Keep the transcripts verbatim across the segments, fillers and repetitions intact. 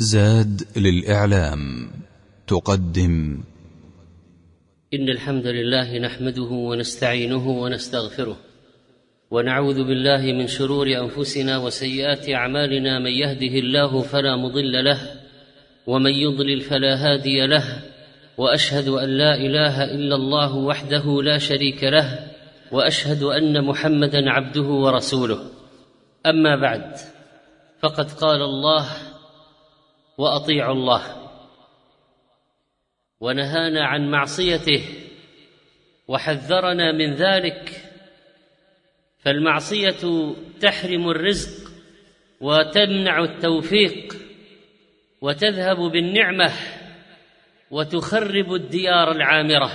زاد للإعلام تقدم. إن الحمد لله نحمده ونستعينه ونستغفره، ونعوذ بالله من شرور أنفسنا وسيئات أعمالنا. من يهده الله فلا مضل له، ومن يضلل فلا هادي له، وأشهد أن لا إله إلا الله وحده لا شريك له، وأشهد أن محمدًا عبده ورسوله. أما بعد، فقد قال الله: وأطيعوا الله، ونهانا عن معصيته وحذرنا من ذلك. فالمعصية تحرم الرزق وتمنع التوفيق وتذهب بالنعمة وتخرب الديار العامرة.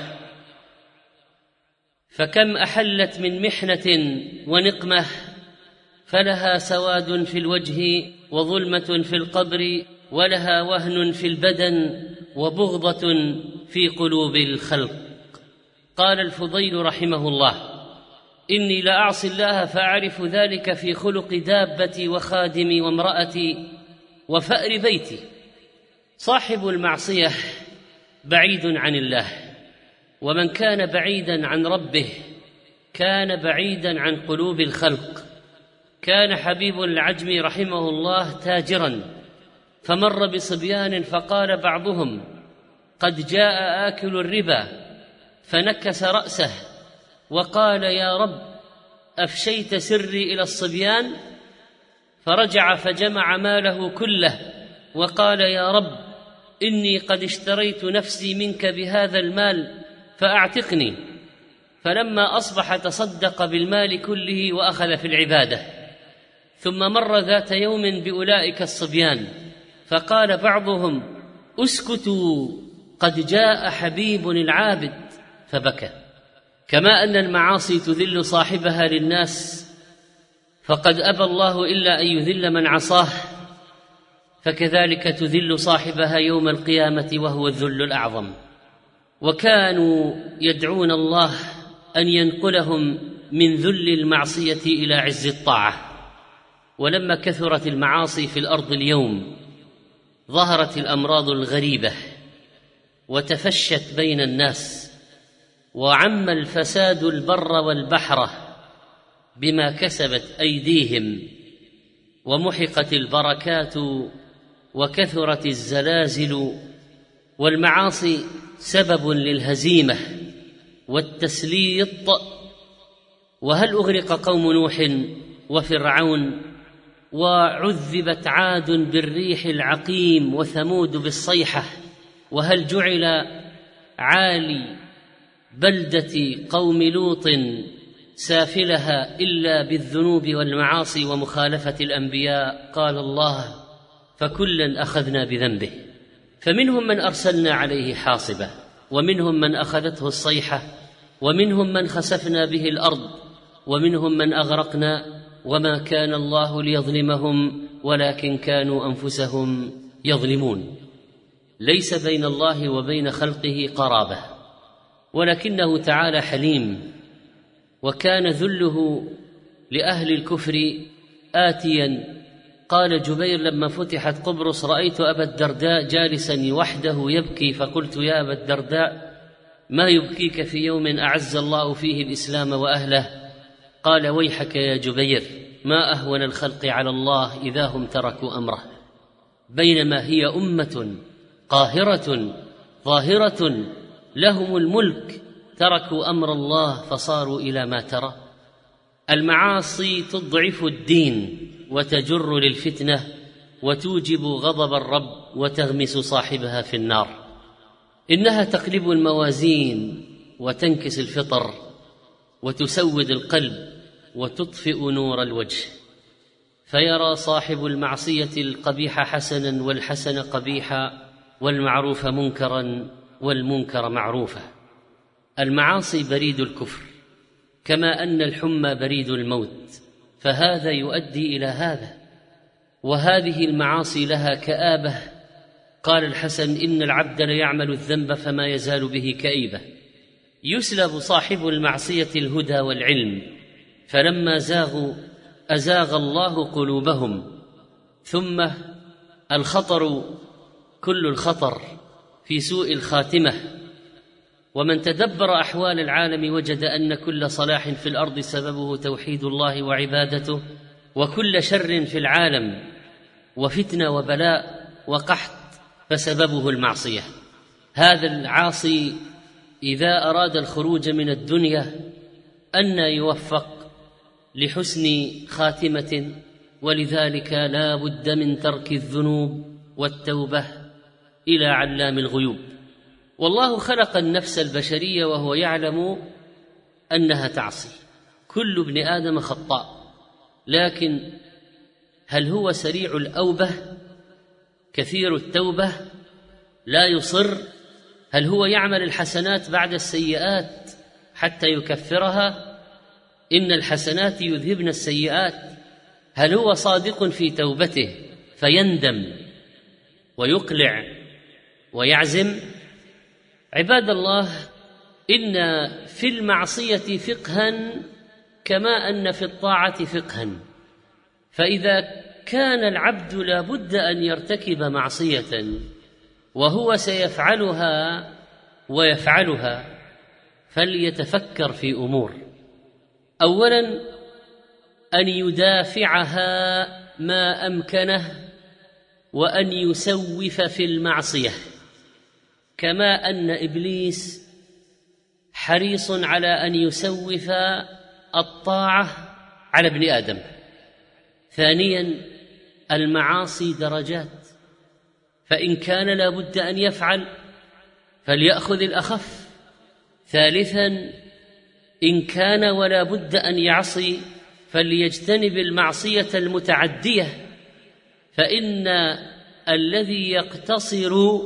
فكم أحلت من محنة ونقمة فلها سواد في الوجه وظلمة في القبر، ولها وهن في البدن وبغضة في قلوب الخلق. قال الفضيل رحمه الله: إني لأعصي الله فأعرف ذلك في خلق دابتي وخادمي وامرأتي وفأر بيتي. صاحب المعصية بعيد عن الله، ومن كان بعيدا عن ربه كان بعيدا عن قلوب الخلق. كان حبيب العجمي رحمه الله تاجرا، فمر بصبيان فقال بعضهم: قد جاء آكل الربا، فنكس رأسه وقال: يا رب، أفشيت سري إلى الصبيان؟ فرجع فجمع ماله كله وقال: يا رب، إني قد اشتريت نفسي منك بهذا المال فأعتقني. فلما أصبح تصدق بالمال كله وأخذ في العبادة. ثم مر ذات يوم بأولئك الصبيان فقال بعضهم: اسكتوا، قد جاء حبيب العابد، فبكى. كما أن المعاصي تذل صاحبها للناس، فقد أبى الله إلا أن يذل من عصاه، فكذلك تذل صاحبها يوم القيامة وهو الذل الأعظم. وكانوا يدعون الله أن ينقلهم من ذل المعصية إلى عز الطاعة. ولما كثرت المعاصي في الأرض اليوم ظهرت الأمراض الغريبة وتفشت بين الناس، وعم الفساد البر والبحر بما كسبت أيديهم، ومحقت البركات وكثرت الزلازل. والمعاصي سبب للهزيمة والتسليط. وهل أغرق قوم نوح وفرعون، وعذبت عاد بالريح العقيم، وثمود بالصيحة؟ وهل جعل عالي بلدة قوم لوط سافلها إلا بالذنوب والمعاصي ومخالفة الأنبياء؟ قال الله: فكلا أخذنا بذنبه. فمنهم من أرسلنا عليه حاصبا، ومنهم من أخذته الصيحة، ومنهم من خسفنا به الأرض، ومنهم من أغرقنا. وما كان الله ليظلمهم ولكن كانوا أنفسهم يظلمون. ليس بين الله وبين خلقه قرابة، ولكنه تعالى حليم. وكان ذله لأهل الكفر آتيا. قال جبير: لما فتحت قبرص رأيت أبا الدرداء جالسا وحده يبكي، فقلت: يا أبا الدرداء، ما يبكيك في يوم أعز الله فيه الإسلام وأهله؟ قال: ويحك يا جبير، ما أهون الخلق على الله إذا هم تركوا أمره، بينما هي أمة قاهرة ظاهرة لهم الملك، تركوا أمر الله فصاروا إلى ما ترى. المعاصي تضعف الدين وتجر للفتنة وتوجب غضب الرب وتغمس صاحبها في النار. إنها تقلب الموازين وتنكس الفطر وتسود القلب وتطفئ نور الوجه، فيرى صاحب المعصية القبيح حسنا والحسن قبيحا، والمعروف منكرا والمنكر معروفا. المعاصي بريد الكفر، كما أن الحمى بريد الموت، فهذا يؤدي إلى هذا. وهذه المعاصي لها كآبة. قال الحسن: إن العبد ليعمل الذنب فما يزال به كئيبة. يسلب صاحب المعصية الهدى والعلم، فلما زاغوا أزاغ الله قلوبهم، ثم الخطر كل الخطر في سوء الخاتمة، ومن تدبر أحوال العالم وجد أن كل صلاح في الأرض سببه توحيد الله وعبادته، وكل شر في العالم وفتنة وبلاء وقحط فسببه المعصية. هذا العاصي إذا أراد الخروج من الدنيا أن يوفق لحسن خاتمة، ولذلك لا بد من ترك الذنوب والتوبة إلى علام الغيوب. والله خلق النفس البشرية وهو يعلم أنها تعصي، كل ابن آدم خطاء، لكن هل هو سريع الأوبة كثير التوبة لا يصر؟ هل هو يعمل الحسنات بعد السيئات حتى يكفرها؟ إن الحسنات يذهبن السيئات. هل هو صادق في توبته فيندم ويقلع ويعزم؟ عباد الله، إن في المعصية فقها كما أن في الطاعة فقها، فإذا كان العبد لا بد أن يرتكب معصية وهو سيفعلها ويفعلها فليتفكر في أمور. أولا أن يدافعها ما أمكنه، وأن يسوف في المعصية، كما أن إبليس حريص على أن يسوف الطاعة على ابن آدم. ثانيا المعاصي درجات، فإن كان لا بد أن يفعل فليأخذ الأخف. ثالثا إن كان ولا بد أن يعصي فليجتنب المعصية المتعدية، فإن الذي يقتصر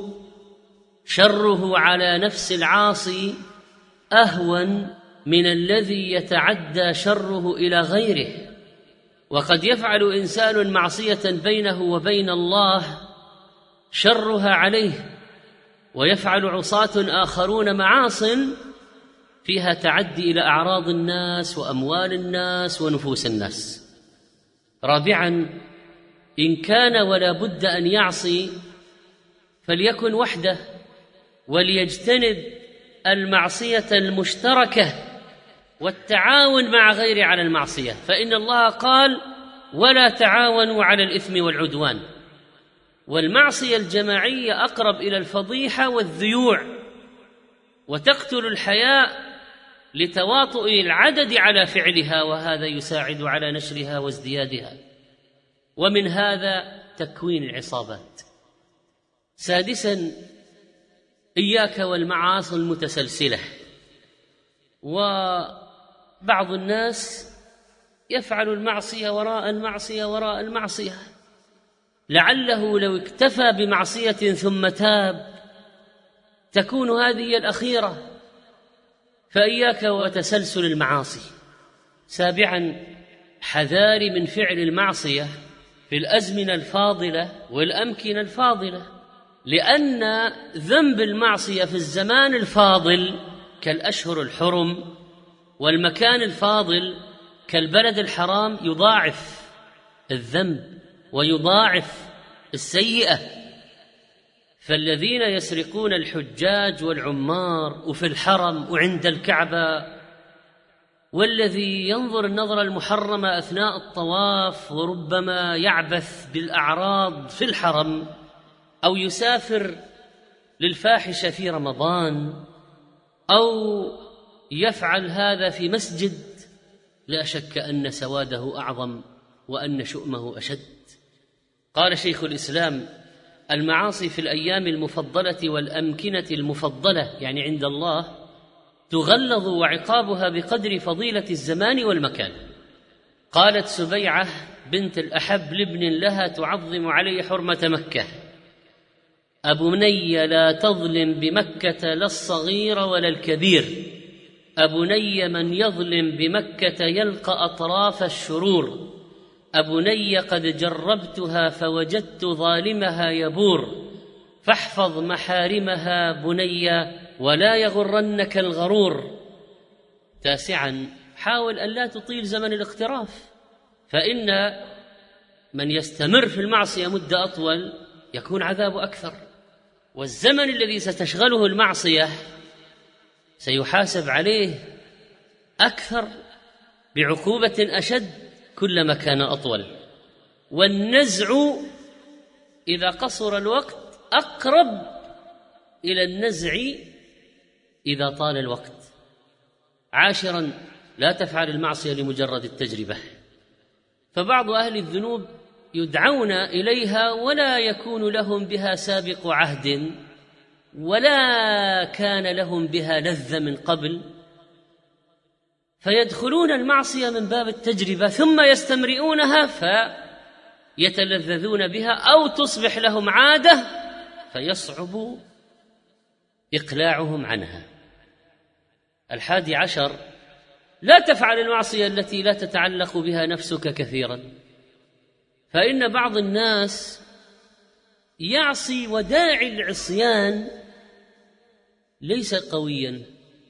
شره على نفس العاصي أهون من الذي يتعدى شره إلى غيره. وقد يفعل إنسان معصية بينه وبين الله شرها عليه، ويفعل عصاة آخرون معاصٍ فيها تعدي إلى أعراض الناس وأموال الناس ونفوس الناس. رابعاً إن كان ولا بد أن يعصي فليكن وحده، وليجتنب المعصية المشتركة والتعاون مع غيره على المعصية، فإن الله قال ولا تعاونوا على الإثم والعدوان. والمعصية الجماعية أقرب إلى الفضيحة والذيوع، وتقتل الحياء لتواطؤ العدد على فعلها، وهذا يساعد على نشرها وازديادها، ومن هذا تكوين العصابات. سادساً إياك والمعاصي المتسلسلة. وبعض الناس يفعل المعصية وراء المعصية وراء المعصية، لعله لو اكتفى بمعصية ثم تاب تكون هذه الأخيرة، فإياك وتسلسل المعاصي. سابعاً حذار من فعل المعصية في الأزمنة الفاضلة والأمكنة الفاضلة، لأن ذنب المعصية في الزمان الفاضل كالأشهر الحرم، والمكان الفاضل كالبلد الحرام يضاعف الذنب ويضاعف السيئة. فالذين يسرقون الحجاج والعمار وفي الحرم وعند الكعبة، والذي ينظر النظرة المحرمة أثناء الطواف وربما يعبث بالأعراض في الحرم، أو يسافر للفاحشة في رمضان، أو يفعل هذا في مسجد، لا شك أن سواده أعظم وأن شؤمه أشد. قال شيخ الإسلام: المعاصي في الأيام المفضلة والأمكنة المفضلة، يعني عند الله، تغلظ وعقابها بقدر فضيلة الزمان والمكان. قالت سبيعة بنت الأحب لابن لها تعظم عليه حرمة مكة: أبني لا تظلم بمكة لا الصغير ولا الكبير، أبني من يظلم بمكة يلقى أطراف الشرور، أبني قد جربتها فوجدت ظالمها يبور، فاحفظ محارمها بني ولا يغرنك الغرور. تاسعاً حاول أن لا تطيل زمن الاقتراف، فإن من يستمر في المعصية مدة أطول يكون عذابه أكثر، والزمن الذي ستشغله المعصية سيحاسب عليه أكثر بعقوبة أشد كلما كان أطول. والنزع إذا قصر الوقت أقرب إلى النزع إذا طال الوقت. عاشرا، لا تفعل المعصية لمجرد التجربة، فبعض أهل الذنوب يدعون إليها ولا يكون لهم بها سابق عهد ولا كان لهم بها لذة من قبل، فيدخلون المعصية من باب التجربة ثم يستمرئونها فيتلذذون بها أو تصبح لهم عادة فيصعب إقلاعهم عنها. الحادي عشر، لا تفعل المعصية التي لا تتعلق بها نفسك كثيرا، فإن بعض الناس يعصي وداعي العصيان ليس قويا،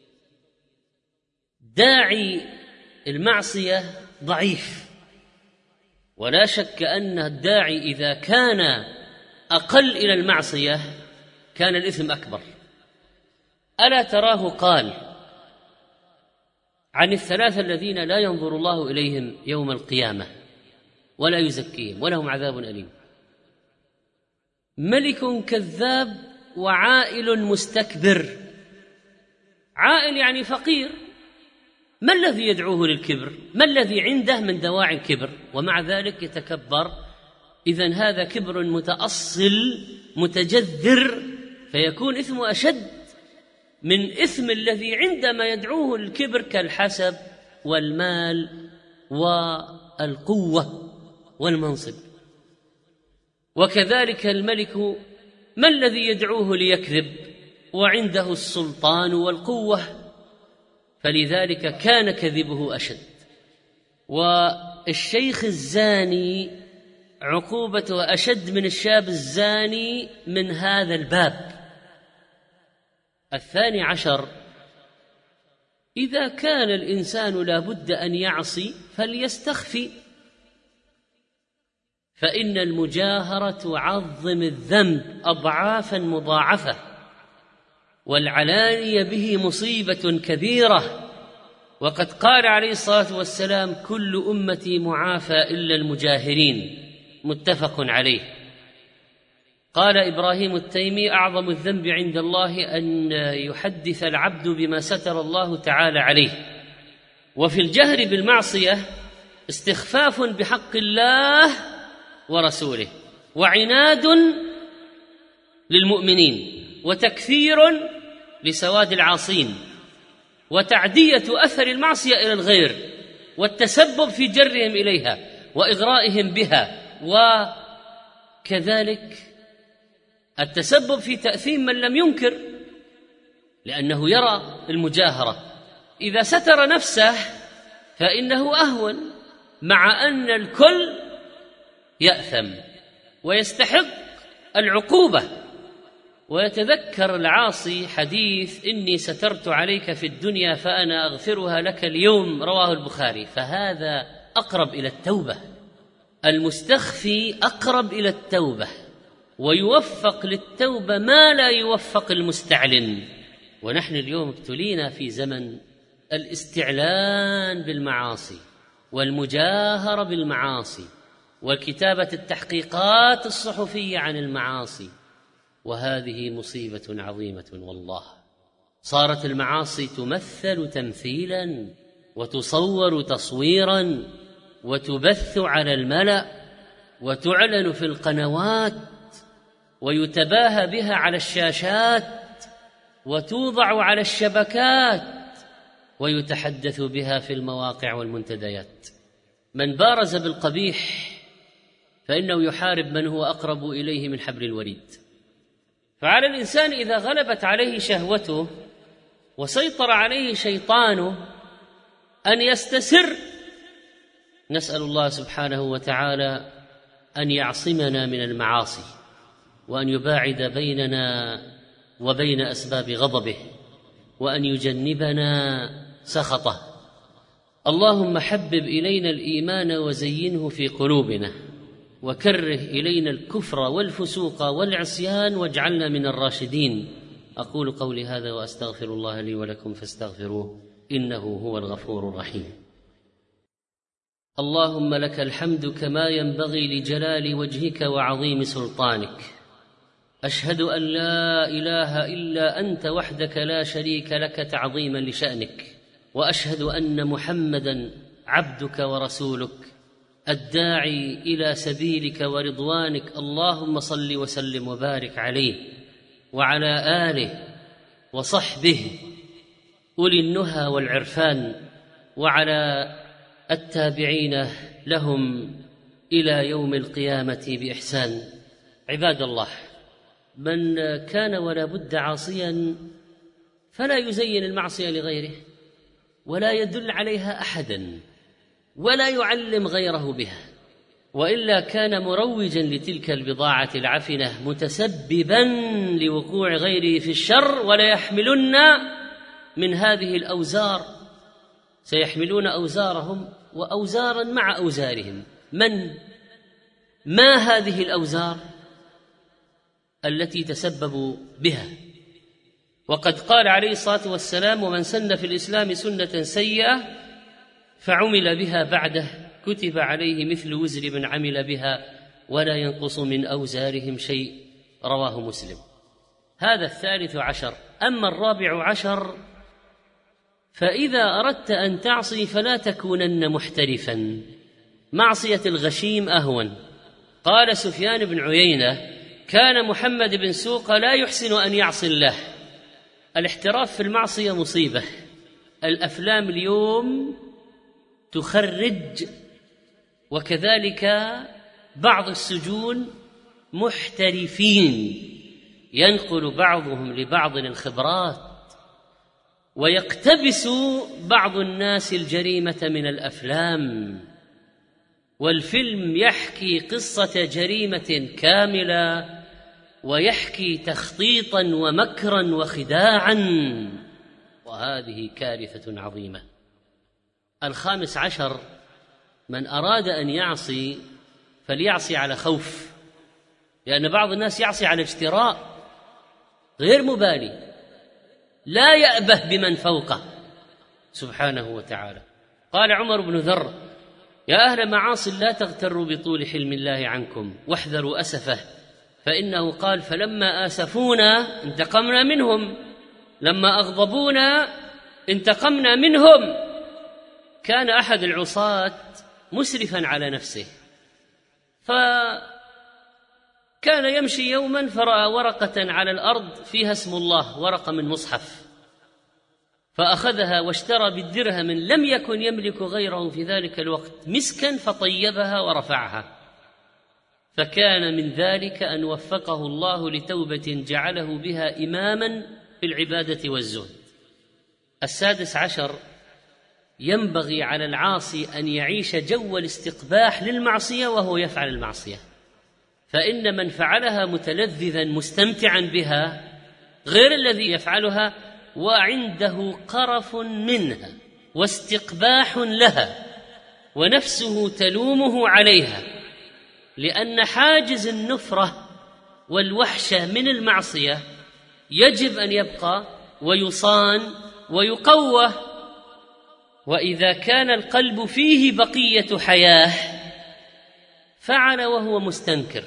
داعي المعصية ضعيف، ولا شك أن الداعي إذا كان أقل إلى المعصية كان الإثم أكبر. ألا تراه قال عن الثلاثة الذين لا ينظر الله إليهم يوم القيامة ولا يزكيهم ولهم عذاب أليم: ملك كذاب وعائل مستكبر. عائل يعني فقير، ما الذي يدعوه للكبر؟ ما الذي عنده من دواعي الكبر؟ ومع ذلك يتكبر. إذن هذا كبر متأصل متجذر، فيكون إثمه أشد من إثم الذي عندما يدعوه الكبر كالحسب والمال والقوة والمنصب. وكذلك الملك، ما الذي يدعوه ليكذب وعنده السلطان والقوة؟ فلذلك كان كذبه أشد. والشيخ الزاني عقوبته أشد من الشاب الزاني من هذا الباب. الثاني عشر، إذا كان الإنسان لا بد أن يعصي فليستخفي، فإن المجاهرة تعظم الذنب أضعافا مضاعفة، والعلانية به مصيبة كبيرة. وقد قال عليه الصلاة والسلام: كل أمتي معافى إلا المجاهرين، متفق عليه. قال إبراهيم التيمي: أعظم الذنب عند الله أن يحدث العبد بما ستر الله تعالى عليه. وفي الجهر بالمعصية استخفاف بحق الله ورسوله، وعناد للمؤمنين، وتكثير لسواد العاصين، وتعدية أثر المعصية إلى الغير، والتسبب في جرهم إليها وإغرائهم بها، وكذلك التسبب في تأثيم من لم ينكر لأنه يرى المجاهرة. إذا ستر نفسه فإنه أهون، مع أن الكل يأثم ويستحق العقوبة. ويتذكر العاصي حديث: إني سترت عليك في الدنيا فأنا أغفرها لك اليوم، رواه البخاري. فهذا أقرب إلى التوبة، المستخفي أقرب إلى التوبة، ويوفق للتوبة ما لا يوفق المستعلن. ونحن اليوم ابتلينا في زمن الاستعلان بالمعاصي والمجاهرة بالمعاصي وكتابة التحقيقات الصحفية عن المعاصي، وهذه مصيبة عظيمة والله. صارت المعاصي تمثل تمثيلا وتصور تصويرا وتبث على الملأ وتعلن في القنوات ويتباهى بها على الشاشات وتوضع على الشبكات ويتحدث بها في المواقع والمنتديات. من بارز بالقبيح فإنه يحارب من هو أقرب إليه من حبل الوريد. فعلى الإنسان إذا غلبت عليه شهوته وسيطر عليه شيطانه أن يستسر. نسأل الله سبحانه وتعالى أن يعصمنا من المعاصي، وأن يباعد بيننا وبين أسباب غضبه، وأن يجنبنا سخطه. اللهم حبب إلينا الإيمان وزينه في قلوبنا، وكره إلينا الكفر والفسوق والعصيان واجعلنا من الراشدين. أقول قولي هذا وأستغفر الله لي ولكم فاستغفروه إنه هو الغفور الرحيم. اللهم لك الحمد كما ينبغي لجلال وجهك وعظيم سلطانك. أشهد أن لا إله إلا أنت وحدك لا شريك لك تعظيما لشأنك، وأشهد أن محمدا عبدك ورسولك الداعي إلى سبيلك ورضوانك. اللهم صل وسلم وبارك عليه وعلى آله وصحبه أولي النهى والعرفان، وعلى التابعين لهم إلى يوم القيامة بإحسان. عباد الله، من كان ولا بد عاصيا فلا يزين المعصية لغيره ولا يدل عليها أحدا ولا يعلم غيره بها، وإلا كان مروجا لتلك البضاعة العفنة متسببا لوقوع غيره في الشر. ولا يحملن من هذه الأوزار، سيحملون أوزارهم وأوزارا مع أوزارهم. من ما هذه الأوزار التي تسببوا بها؟ وقد قال عليه الصلاة والسلام: ومن سن في الإسلام سنة سيئة فعمل بها بعده كتب عليه مثل وزر من عمل بها ولا ينقص من أوزارهم شيء. رواه مسلم. هذا الثالث عشر. أما الرابع عشر فإذا أردت أن تعصي فلا تكونن محترفا، معصية الغشيم أهون. قال سفيان بن عيينة: كان محمد بن سوق لا يحسن أن يعصي الله. الاحتراف في المعصية مصيبة. الأفلام اليوم تخرج، وكذلك بعض السجون محترفين، ينقل بعضهم لبعض الخبرات، ويقتبس بعض الناس الجريمة من الأفلام، والفيلم يحكي قصة جريمة كاملة ويحكي تخطيطا ومكرا وخداعا، وهذه كارثة عظيمة. الخامس عشر: من أراد أن يعصي فليعصي على خوف، لأن بعض الناس يعصي على اجتراء غير مبالي، لا يأبه بمن فوقه سبحانه وتعالى. قال عمر بن ذر: يا أهل معاصي لا تغتروا بطول حلم الله عنكم واحذروا أسفه، فإنه قال: فلما آسفونا انتقمنا منهم، لما أغضبونا انتقمنا منهم. كان أحد العصاة مسرفا على نفسه، فكان يمشي يوما فرأى ورقة على الأرض فيها اسم الله، ورقة من مصحف، فأخذها واشترى بالدرهم لم يكن يملك غيره في ذلك الوقت مسكا فطيبها ورفعها، فكان من ذلك أن وفقه الله لتوبة جعله بها إماما في العبادة والزهد. السادس عشر: ينبغي على العاصي أن يعيش جو الاستقباح للمعصية وهو يفعل المعصية، فإن من فعلها متلذذا مستمتعا بها غير الذي يفعلها وعنده قرف منها واستقباح لها ونفسه تلومه عليها، لأن حاجز النفرة والوحشة من المعصية يجب أن يبقى ويصان ويقوى. وإذا كان القلب فيه بقية حياة فعل وهو مستنكر،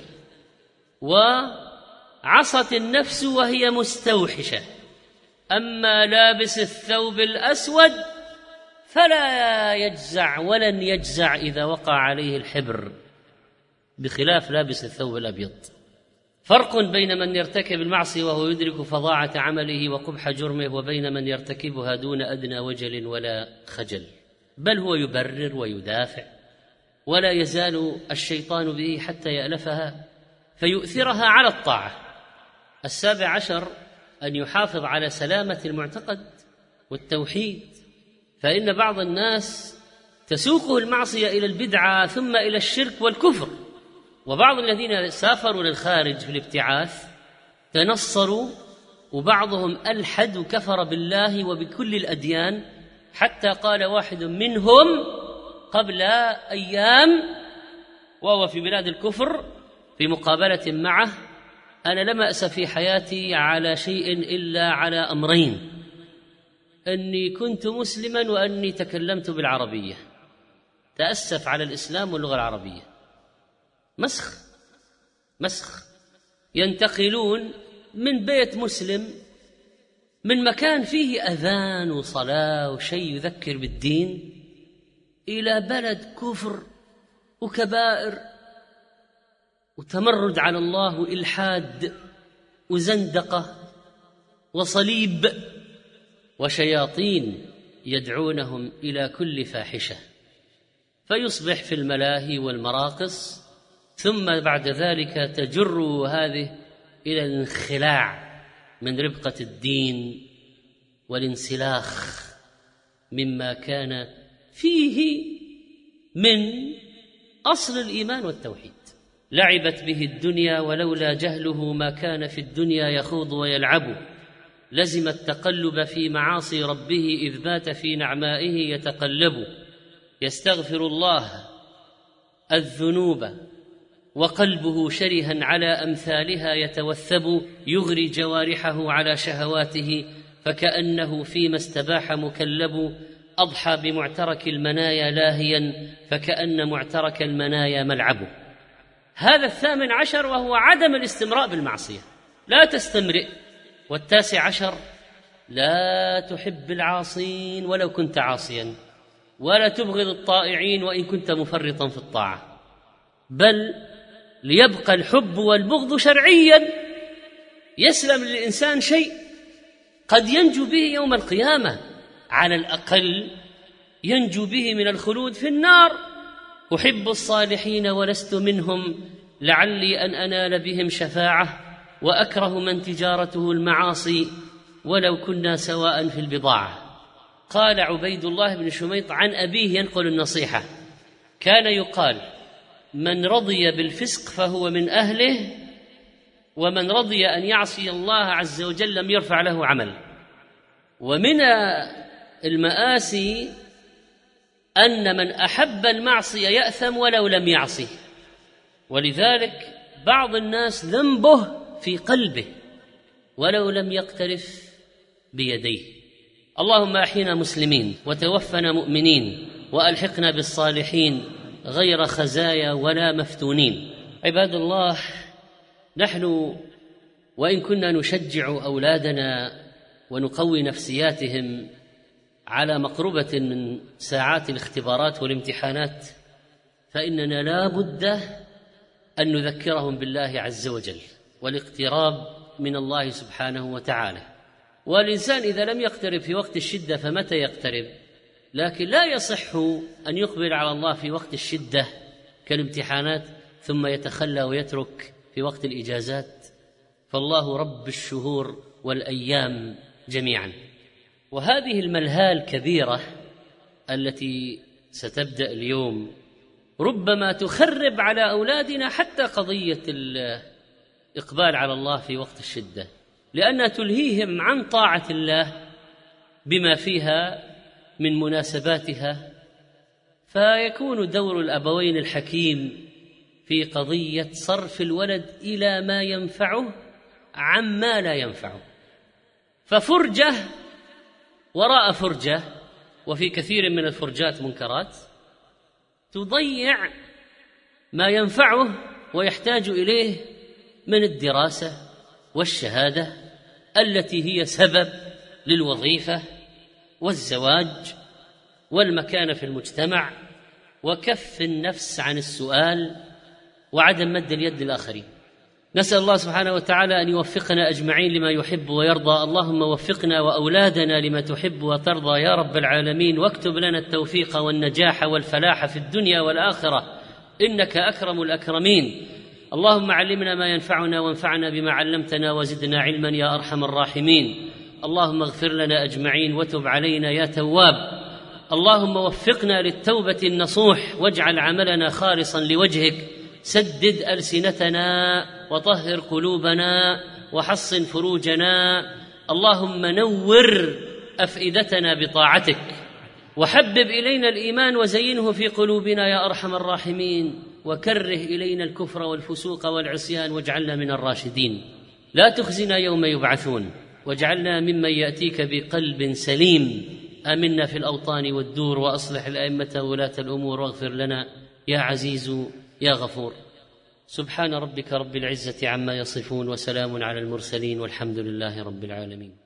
وعصت النفس وهي مستوحشة. أما لابس الثوب الأسود فلا يجزع ولن يجزع إذا وقع عليه الحبر، بخلاف لابس الثوب الأبيض. فرق بين من يرتكب المعصية وهو يدرك فظاعة عمله وقبح جرمه، وبين من يرتكبها دون أدنى وجل ولا خجل، بل هو يبرر ويدافع، ولا يزال الشيطان به حتى يألفها فيؤثرها على الطاعة. السابع عشر: أن يحافظ على سلامة المعتقد والتوحيد، فإن بعض الناس تسوقه المعصية إلى البدعة ثم إلى الشرك والكفر، وبعض الذين سافروا للخارج في الابتعاث تنصروا، وبعضهم ألحد وكفر بالله وبكل الأديان، حتى قال واحد منهم قبل أيام: وهو في بلاد الكفر في مقابلة معه. أنا لم أأس في حياتي على شيء إلا على أمرين: أني كنت مسلما وأني تكلمت بالعربية. تأسف على الإسلام واللغة العربية. مسخ مسخ ينتقلون من بيت مسلم من مكان فيه أذان وصلاة وشيء يذكر بالدين إلى بلد كفر وكبائر وتمرد على الله وإلحاد وزندقة وصليب وشياطين يدعونهم إلى كل فاحشة، فيصبح في الملاهي والمراقص، ثم بعد ذلك تجر هذه إلى الانخلاع من ربقة الدين والانسلاخ مما كان فيه من أصل الإيمان والتوحيد. لعبت به الدنيا ولولا جهله ما كان في الدنيا يخوض ويلعب، لزم التقلب في معاصي ربه إذ بات في نعمائه يتقلب، يستغفر الله الذنوب وقلبه شرها على أمثالها يتوثب، يغري جوارحه على شهواته فكأنه فيما استباح مكلب، أضحى بمعترك المنايا لاهيا فكأن معترك المنايا ملعب. هذا الثامن عشر وهو عدم الاستمراء بالمعصية، لا تستمرئ. والتاسع عشر: لا تحب العاصين ولو كنت عاصيا، ولا تبغض الطائعين وإن كنت مفرطا في الطاعة، بل ليبقى الحب والبغض شرعيا، يسلم للإنسان شيء قد ينجو به يوم القيامة، على الأقل ينجو به من الخلود في النار. أحب الصالحين ولست منهم لعلي أن أنال بهم شفاعة، وأكره من تجارته المعاصي ولو كنا سواء في البضاعة. قال عبيد الله بن شميط عن أبيه ينقل النصيحة: كان يقال من رضي بالفسق فهو من أهله، ومن رضي أن يعصي الله عز وجل لم يرفع له عمل. ومن المآسي أن من أحب المعصية يأثم ولو لم يعصي، ولذلك بعض الناس ذنبه في قلبه ولو لم يقترف بيديه. اللهم أحينا مسلمين وتوفنا مؤمنين وألحقنا بالصالحين غير خزايا ولا مفتونين. عباد الله، نحن وإن كنا نشجع أولادنا ونقوي نفسياتهم على مقربة من ساعات الاختبارات والامتحانات، فإننا لا بد أن نذكرهم بالله عز وجل والاقتراب من الله سبحانه وتعالى. والإنسان إذا لم يقترب في وقت الشدة فمتى يقترب؟ لكن لا يصح أن يقبل على الله في وقت الشدة كالامتحانات ثم يتخلى ويترك في وقت الإجازات، فالله رب الشهور والأيام جميعا. وهذه الملهى الكبيرة التي ستبدأ اليوم ربما تخرب على أولادنا حتى قضية الإقبال على الله في وقت الشدة، لأنها تلهيهم عن طاعة الله بما فيها من مناسباتها، فيكون دور الأبوين الحكيم في قضية صرف الولد إلى ما ينفعه عما لا ينفعه. ففرجة وراء فرجة، وفي كثير من الفرجات منكرات، تضيع ما ينفعه ويحتاج إليه من الدراسة والشهادة التي هي سبب للوظيفة والزواج والمكانة في المجتمع وكف النفس عن السؤال وعدم مد اليد للآخرين. نسأل الله سبحانه وتعالى أن يوفقنا أجمعين لما يحب ويرضى. اللهم وفقنا وأولادنا لما تحب وترضى يا رب العالمين، واكتب لنا التوفيق والنجاح والفلاح في الدنيا والآخرة إنك أكرم الأكرمين. اللهم علمنا ما ينفعنا وانفعنا بما علمتنا وزدنا علما يا أرحم الراحمين. اللهم اغفر لنا أجمعين وتب علينا يا تواب. اللهم وفقنا للتوبة النصوح واجعل عملنا خالصا لوجهك. سدد ألسنتنا وطهر قلوبنا وحصن فروجنا. اللهم نور أفئدتنا بطاعتك، وحبب إلينا الإيمان وزينه في قلوبنا يا أرحم الراحمين. وكره إلينا الكفر والفسوق والعصيان واجعلنا من الراشدين. لا تخزنا يوم يبعثون، واجعلنا ممن يأتيك بقلب سليم. آمنا في الأوطان والدور، وأصلح الأئمة وولاة الأمور، واغفر لنا يا عزيز يا غفور. سبحان ربك رب العزة عما يصفون، وسلام على المرسلين، والحمد لله رب العالمين.